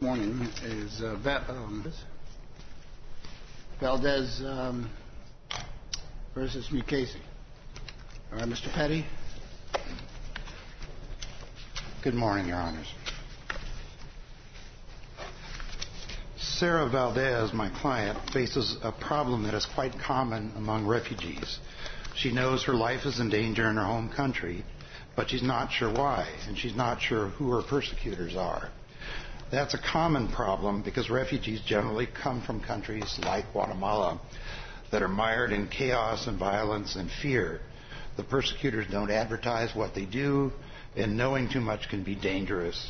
morning is Valdez versus Mukasey. All right, Mr. Petty. Good morning, Your Honors. Sarah Valdez, my client, faces a problem that is quite common among refugees. She knows her life is in danger in her home country, but she's not sure why, and she's not sure who her persecutors are. That's a common problem because refugees generally come from countries like Guatemala that are mired in chaos and violence and fear. The persecutors don't advertise what they do, and knowing too much can be dangerous.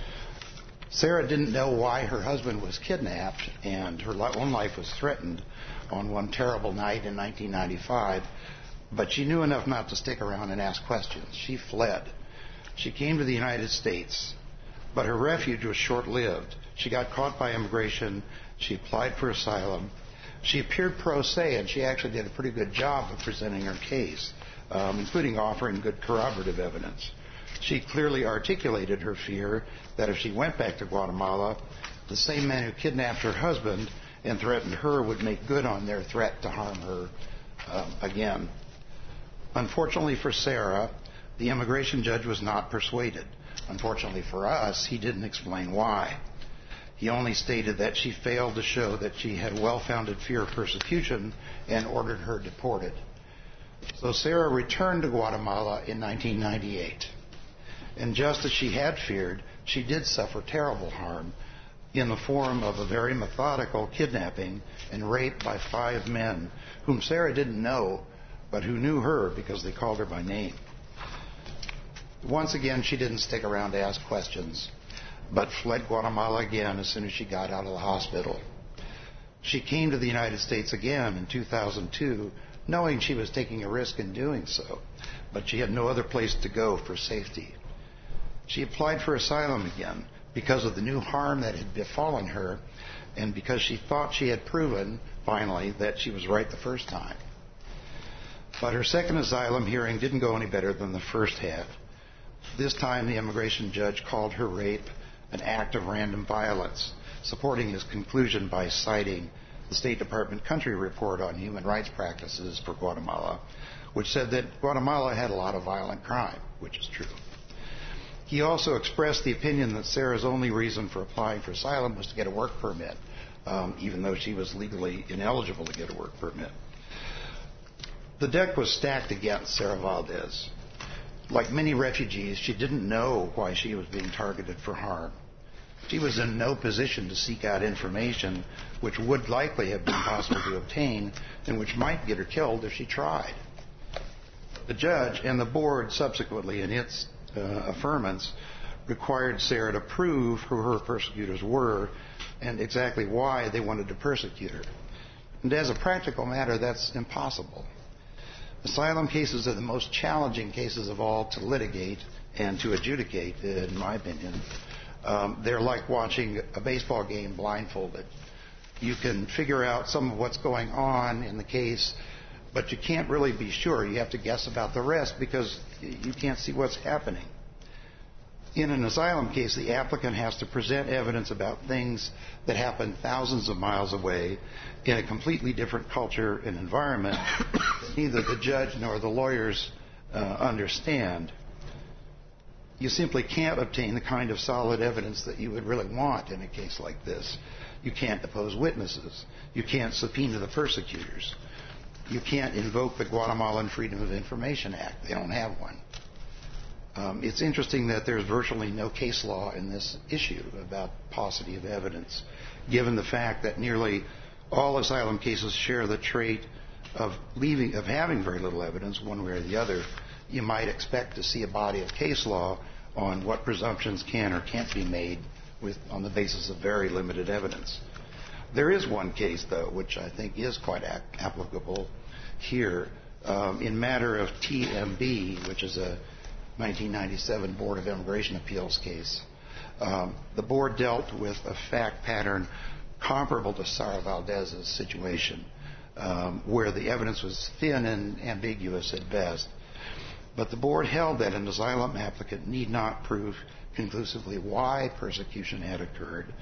Sarah didn't know why her husband was kidnapped and her own life was threatened on one terrible night in 1995, but she knew enough not to stick around and ask questions. She fled. She came to the United States, but her refuge was short-lived. She got caught by immigration. She applied for asylum. She appeared pro se, and she actually did a pretty good job of presenting her case, including offering good corroborative evidence. She clearly articulated her fear that if she went back to Guatemala, the same men who kidnapped her husband and threatened her would make good on their threat to harm her again. Unfortunately for Sarah, the immigration judge was not persuaded. Unfortunately for us, he didn't explain why. He only stated that she failed to show that she had well-founded fear of persecution and ordered her deported. So Sarah returned to Guatemala in 1998. And just as she had feared, she did suffer terrible harm in the form of a very methodical kidnapping and rape by 5 men whom Sarah didn't know, but who knew her because they called her by name. Once again, she didn't stick around to ask questions, but fled Guatemala again as soon as she got out of the hospital. She came to the United States again in 2002, knowing she was taking a risk in doing so, but she had no other place to go for safety. She applied for asylum again because of the new harm that had befallen her and because she thought she had proven, finally, that she was right the first time. But her second asylum hearing didn't go any better than the first had. This time, the immigration judge called her rape an act of random violence, supporting his conclusion by citing the State Department Country Report on Human Rights Practices for Guatemala, which said that Guatemala had a lot of violent crime, which is true. He also expressed the opinion that Sarah's only reason for applying for asylum was to get a work permit, even though she was legally ineligible to get a work permit. The deck was stacked against Sarah Valdez. Like many refugees, she didn't know why she was being targeted for harm. She was in no position to seek out information which would likely have been possible to obtain and which might get her killed if she tried. The judge and the board subsequently, in its affirmance, required Sarah to prove who her persecutors were and exactly why they wanted to persecute her. And as a practical matter, that's impossible. Asylum cases are the most challenging cases of all to litigate and to adjudicate, in my opinion. They're like watching a baseball game blindfolded. You can figure out some of what's going on in the case, but you can't really be sure. You have to guess about the rest because you can't see what's happening. In an asylum case, the applicant has to present evidence about things that happen thousands of miles away in a completely different culture and environment that neither the judge nor the lawyers understand. You simply can't obtain the kind of solid evidence that you would really want in a case like this. You can't depose witnesses. You can't subpoena the persecutors. You can't invoke the Guatemalan Freedom of Information Act. They don't have one. It's interesting that there's virtually no case law in this issue about paucity of evidence, given the fact that nearly all asylum cases share the trait of having very little evidence one way or the other. You might expect to see a body of case law on what presumptions can or can't be made on the basis of very limited evidence. There is one case, though, which I think is quite applicable here. In matter of TMB, which is a 1997 Board of Immigration Appeals case, the board dealt with a fact pattern comparable to Sarah Valdez's situation, where the evidence was thin and ambiguous at best. But the board held that an asylum applicant need not prove conclusively why persecution had occurred,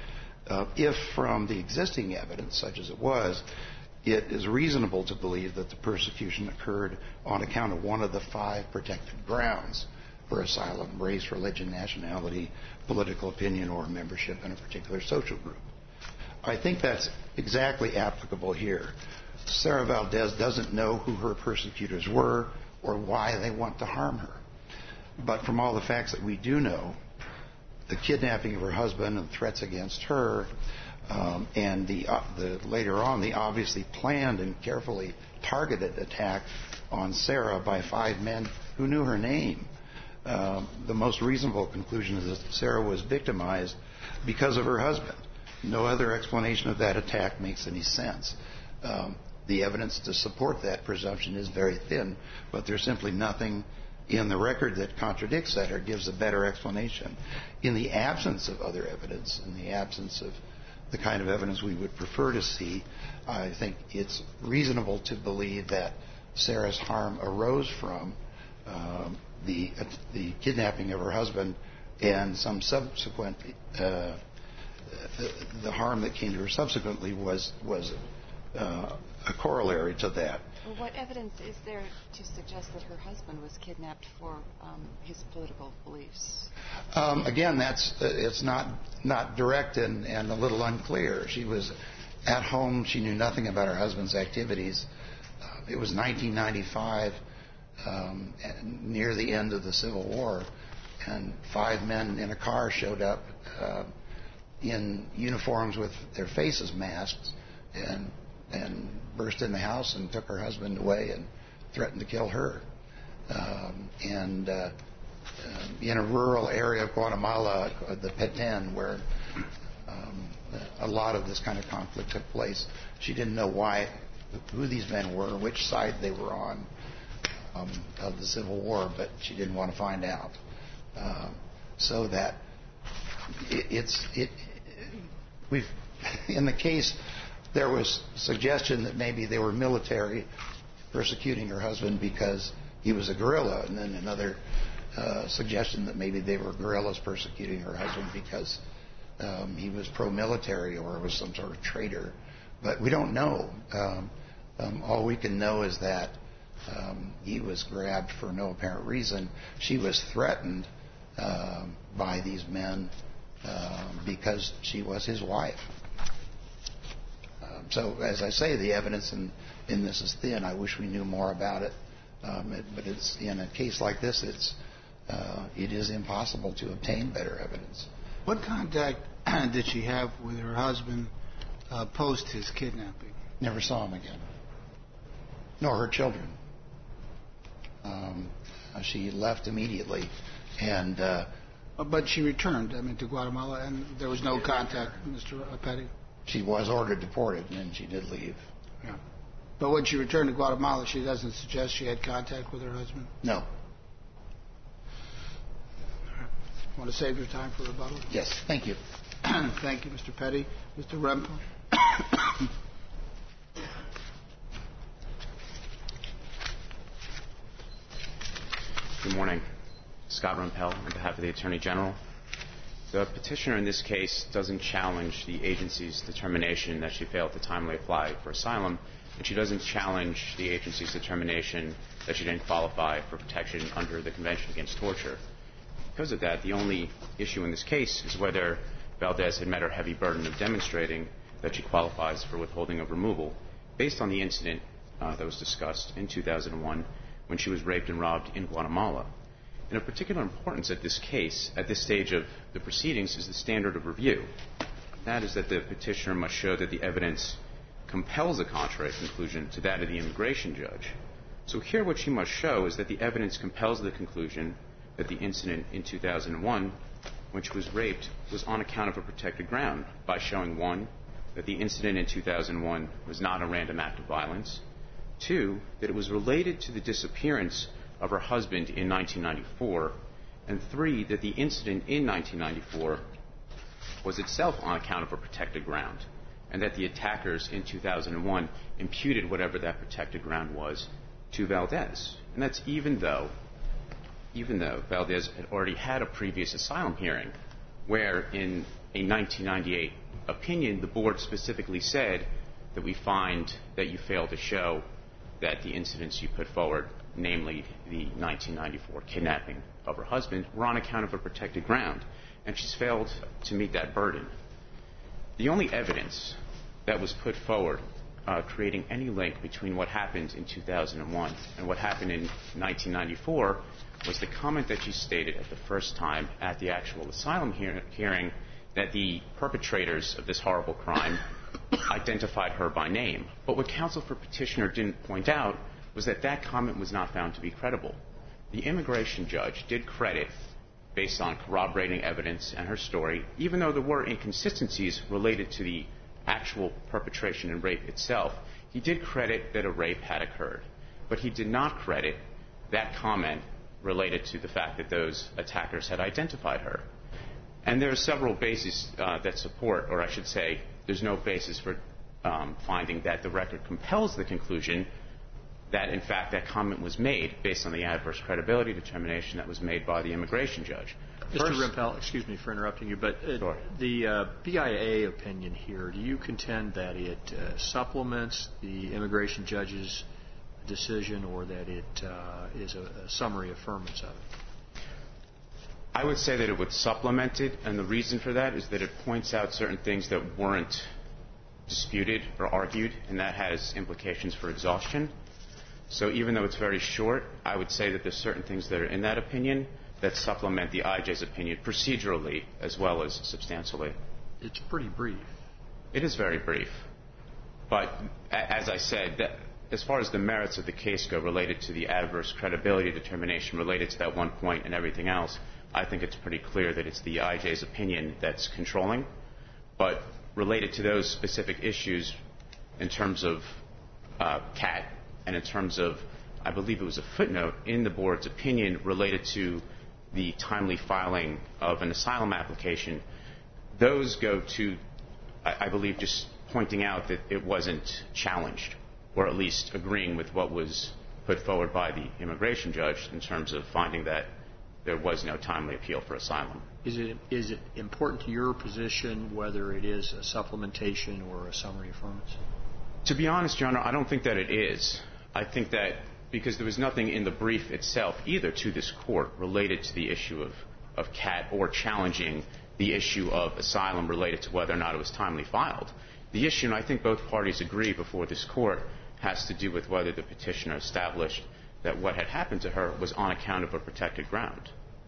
If from the existing evidence, such as it was, it is reasonable to believe that the persecution occurred on account of one of the 5 protected grounds for asylum: race, religion, nationality, political opinion, or membership in a particular social group. I think that's exactly applicable here. Sarah Valdez doesn't know who her persecutors were or why they want to harm her. But from all the facts that we do know, the kidnapping of her husband and threats against her, and later on the obviously planned and carefully targeted attack on Sarah by 5 men who knew her name, the most reasonable conclusion is that Sarah was victimized because of her husband. No other explanation of that attack makes any sense. The evidence to support that presumption is very thin, but there's simply nothing in the record that contradicts that or gives a better explanation. In the absence of other evidence, in the absence of the kind of evidence we would prefer to see, I think it's reasonable to believe that Sarah's harm arose from the kidnapping of her husband and some subsequent the harm that came to her subsequently was a corollary to that. Well, what evidence is there to suggest that her husband was kidnapped for his political beliefs? Again, it's not direct and a little unclear. She was at home. She knew nothing about her husband's activities. It was 1995, near the end of the Civil War, and 5 men in a car showed up in uniforms with their faces masked and burst in the house and took her husband away and threatened to kill her. In a rural area of Guatemala, the Petén, where a lot of this kind of conflict took place, she didn't know who these men were, which side they were on of the Civil War, but she didn't want to find out. So that in the case, there was suggestion that maybe they were military persecuting her husband because he was a guerrilla, and then another suggestion that maybe they were guerrillas persecuting her husband because he was pro-military or was some sort of traitor. But we don't know. All we can know is that he was grabbed for no apparent reason. She was threatened by these men because she was his wife. So, as I say, the evidence in this is thin. I wish we knew more about it. But it's in a case like this, it is impossible to obtain better evidence. What contact did she have with her husband post his kidnapping? Never saw him again. Nor her children. She left immediately, and but she returned, to Guatemala, and there was no contact, Mr. Petty? She was ordered deported, and she did leave. Yeah. But when she returned to Guatemala, she doesn't suggest she had contact with her husband? No. All right. Want to save your time for rebuttal? Yes, thank you. Thank you, Mr. Petty. Mr. Rempel. Good morning. Scott Rempel on behalf of the Attorney General. The petitioner in this case doesn't challenge the agency's determination that she failed to timely apply for asylum, and she doesn't challenge the agency's determination that she didn't qualify for protection under the Convention Against Torture. Because of that, the only issue in this case is whether Valdez had met her heavy burden of demonstrating that she qualifies for withholding of removal based on the incident that was discussed in 2001 when she was raped and robbed in Guatemala. And of particular importance at this case, at this stage of the proceedings, is the standard of review. That is that the petitioner must show that the evidence compels a contrary conclusion to that of the immigration judge. So here what she must show is that the evidence compels the conclusion that the incident in 2001, when she was raped, was on account of a protected ground by showing, 1, that the incident in 2001 was not a random act of violence, 2, that it was related to the disappearance of her husband in 1994, and 3, that the incident in 1994 was itself on account of a protected ground, and that the attackers in 2001 imputed whatever that protected ground was to Valdez. And that's even though Valdez had already had a previous asylum hearing where in a 1998 opinion, the board specifically said that we find that you failed to show that the incidents you put forward, namely the 1994 kidnapping of her husband, were on account of a protected ground, and she's failed to meet that burden. The only evidence that was put forward creating any link between what happened in 2001 and what happened in 1994 was the comment that she stated at the first time at the actual asylum hearing that the perpetrators of this horrible crime identified her by name. But what counsel for petitioner didn't point out was that that comment was not found to be credible. The immigration judge did credit, based on corroborating evidence and her story, even though there were inconsistencies related to the actual perpetration and rape itself, he did credit that a rape had occurred. But he did not credit that comment related to the fact that those attackers had identified her. And there are several bases that support, or I should say, there's no basis for finding that the record compels the conclusion that, in fact, that comment was made based on the adverse credibility determination that was made by the immigration judge. Mr. Rimpel, excuse me for interrupting you, but Sure. The BIA opinion here, do you contend that it supplements the immigration judge's decision or that it is a summary affirmance of it? I would say that it would supplement it, and the reason for that is that it points out certain things that weren't disputed or argued, and that has implications for exhaustion. So even though it's very short, I would say that there's certain things that are in that opinion that supplement the IJ's opinion procedurally as well as substantially. It's pretty brief. It is very brief. But as I said, as far as the merits of the case go related to the adverse credibility determination related to that one point and everything else, I think it's pretty clear that it's the IJ's opinion that's controlling. But related to those specific issues in terms of CAT and in terms of, I believe it was a footnote in the board's opinion related to the timely filing of an asylum application, those go to, I believe, just pointing out that it wasn't challenged, or at least agreeing with what was put forward by the immigration judge in terms of finding that there was no timely appeal for asylum. Is it important to your position whether it is a supplementation or a summary affirmance? To be honest, Your Honor, I don't think that it is. I think that because there was nothing in the brief itself either to this court related to the issue of CAT or challenging the issue of asylum related to whether or not it was timely filed. The issue, and I think both parties agree before this court, has to do with whether the petitioner established that what had happened to her was on account of a protected ground.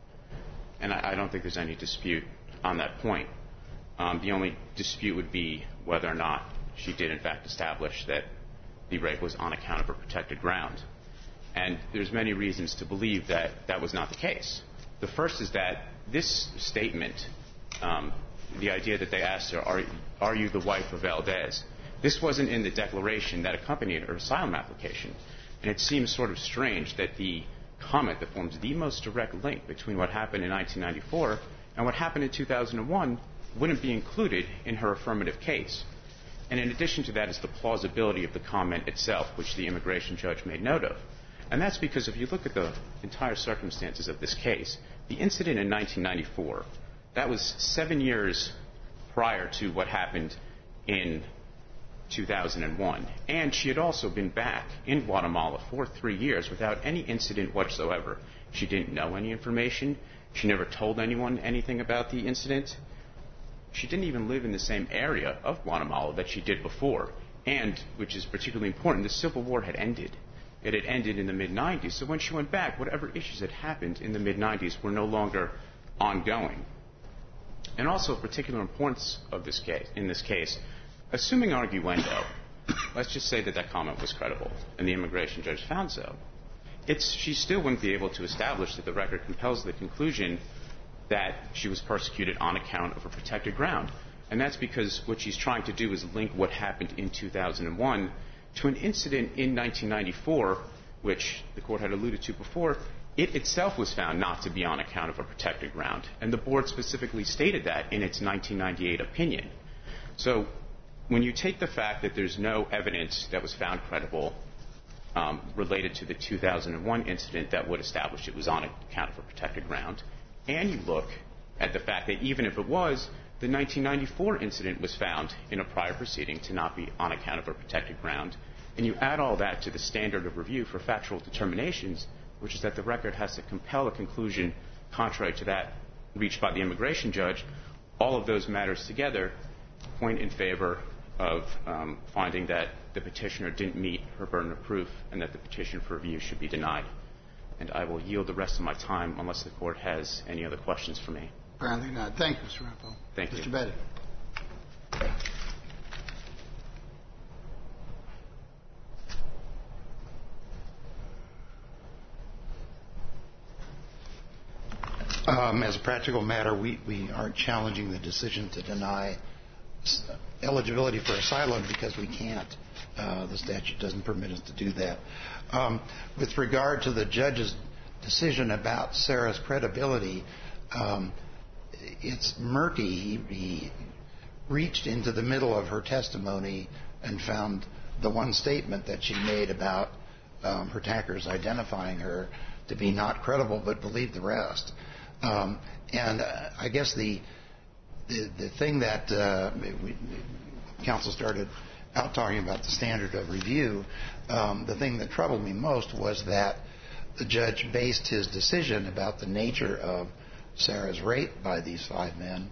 And I don't think there's any dispute on that point. The only dispute would be whether or not she did in fact establish that the rape was on account of a protected ground. And there's many reasons to believe that that was not the case. The first is that this statement, the idea that they asked her, are you the wife of Valdez? This wasn't in the declaration that accompanied her asylum application. And it seems sort of strange that the comment that forms the most direct link between what happened in 1994 and what happened in 2001 wouldn't be included in her affirmative case. And in addition to that is the plausibility of the comment itself, which the immigration judge made note of. And that's because if you look at the entire circumstances of this case, the incident in 1994, that was 7 years prior to what happened in 2001. And she had also been back in Guatemala for 3 years without any incident whatsoever. She didn't know any information. She never told anyone anything about the incident. She didn't even live in the same area of Guatemala that she did before. And, which is particularly important, the Civil War had ended. It had ended in the mid-'90s. So when she went back, whatever issues had happened in the mid-'90s were no longer ongoing. And also of particular importance of this case, in this case, assuming arguendo, let's just say that that comment was credible, and the immigration judge found so. She still wouldn't be able to establish that the record compels the conclusion that she was persecuted on account of a protected ground. And that's because what she's trying to do is link what happened in 2001 to an incident in 1994, which the court had alluded to before. It itself was found not to be on account of a protected ground. And the board specifically stated that in its 1998 opinion. So when you take the fact that there's no evidence that was found credible related to the 2001 incident that would establish it was on account of a protected ground, and you look at the fact that even if it was, The 1994 incident was found in a prior proceeding to not be on account of a protected ground, and you add all that to the standard of review for factual determinations, which is that the record has to compel a conclusion contrary to that reached by the immigration judge. All of those matters together point in favor of finding that the petitioner didn't meet her burden of proof and that the petition for review should be denied. And I will yield the rest of my time unless the Court has any other questions for me. Apparently not. Thank you, Mr. Rempel. Thank you. Mr. Betty. As a practical matter, we aren't challenging the decision to deny eligibility for asylum because we can't. The statute doesn't permit us to do that. With regard to the judge's decision about Sarah's credibility, it's murky. He reached into the middle of her testimony and found the one statement that she made about her attackers identifying her to be not credible, but believed the rest. And I guess the thing that counsel started out talking about, the standard of review, the thing that troubled me most was that the judge based his decision about the nature of Sarah's rape by these 5 men,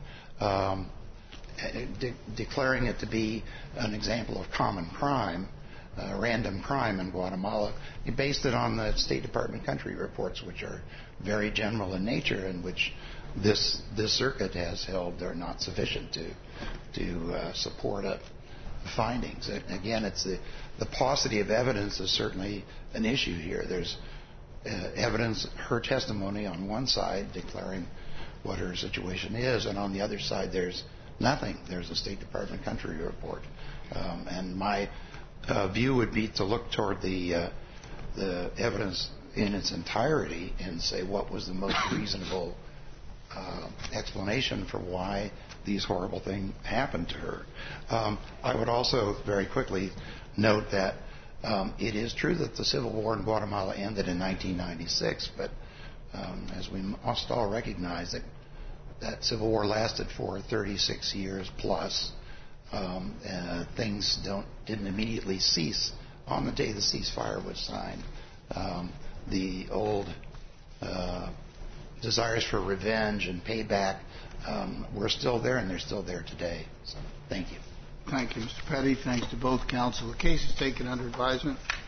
declaring it to be an example of common crime, random crime in Guatemala. He based it on the State Department country reports, which are very general in nature, and which this circuit has held are not sufficient to support findings. Again, it's the paucity of evidence is certainly an issue here. There's evidence, her testimony on one side declaring what her situation is, and on the other side there's nothing. There's a State Department country report. And my view would be to look toward the evidence in its entirety and say what was the most reasonable explanation for why these horrible things happened to her. I would also very quickly note that it is true that the Civil War in Guatemala ended in 1996, but as we must all recognize, that Civil War lasted for 36 years plus. Things didn't immediately cease on the day the ceasefire was signed. The old desires for revenge and payback were still there, and they're still there today. So, thank you. Thank you, Mr. Petty. Thanks to both counsel. The case is taken under advisement.